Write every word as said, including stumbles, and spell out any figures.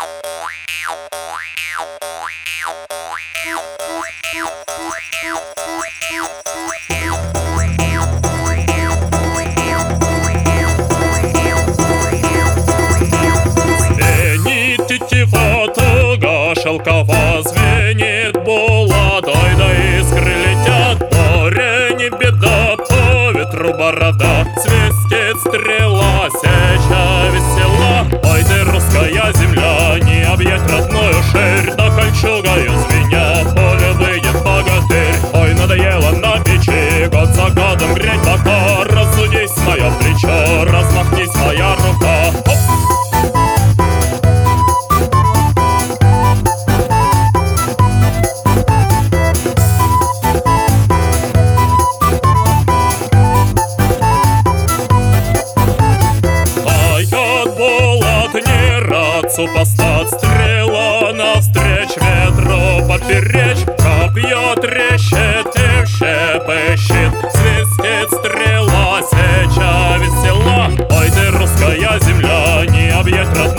Звенит тетива туга, шелкова звенит булат. Ой, да искры летят, море не беда, по ветру борода. Свистит стрела, сеча весела. Ой, ты русская земля, не объять родную ширь. Да кольчугою звеня, в поле выйдет богатырь. Ой, надоело на печи, год за годом греть бока. Разудись, мое плечо, размахнись, моя рука. Оп! Не рад супостат, стрела навстреч ветру поперечь. Копье трещит и в щепы щит, свистит стрела, сеча весела. Ой, ты русская земля, не объять родную